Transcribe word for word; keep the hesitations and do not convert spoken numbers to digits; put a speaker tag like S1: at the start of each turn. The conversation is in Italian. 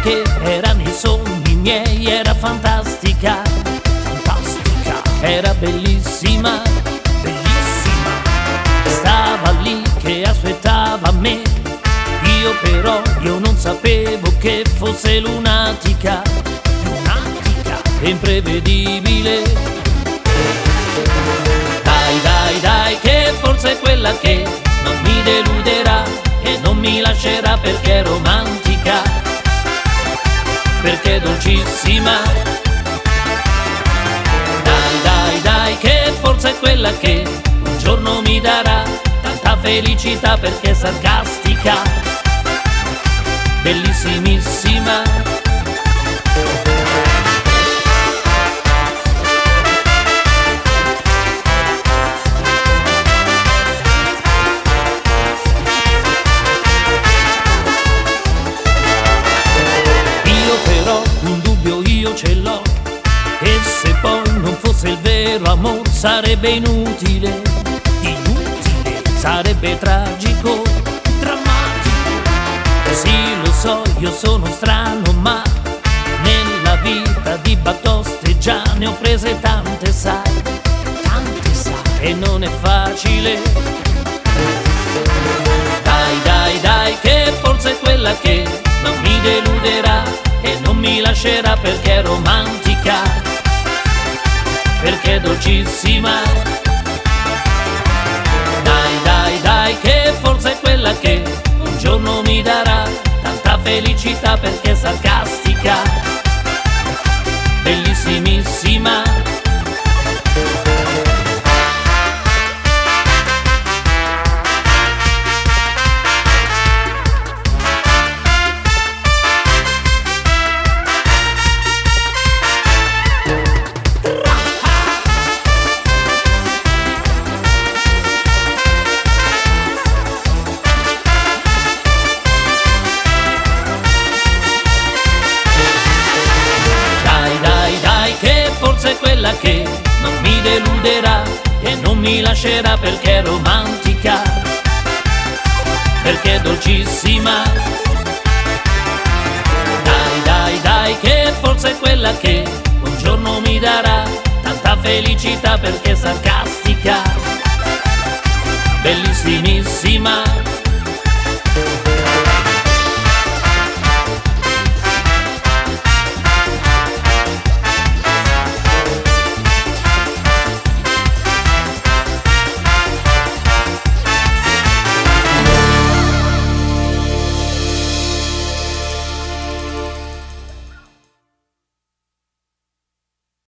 S1: che era nei sogni miei, era fantastica, fantastica, era bellissima, bellissima. Stava lì che aspettava me, io però, io non sapevo che fosse lunatica, lunatica e imprevedibile. Dai, dai, dai, che forse è quella che non mi deluderà e non mi lascerà, perché è romantica, perché è dolcissima. Dai, dai, dai, che forse è quella che un giorno mi darà tanta felicità, perché è sarcastica, bellissimissima. Ce l'ho, e se poi non fosse il vero amor sarebbe inutile, inutile, sarebbe tragico, drammatico. Sì, lo so, io sono strano, ma nella vita di batoste già ne ho prese tante, sai, tante, sai, e non è facile. Dai, dai, dai, che forse è quella che non mi deluderà e non mi lascerà, perché è romantica, perché è dolcissima. Dai, dai, dai, che forse è quella che un giorno mi darà tanta felicità, perché è sarcastica, bellissimissima. Forse è quella che non mi deluderà e non mi lascerà, perché è romantica, perché è dolcissima. Dai, dai, dai, che forse è quella che un giorno mi darà tanta felicità, perché è sarcastica,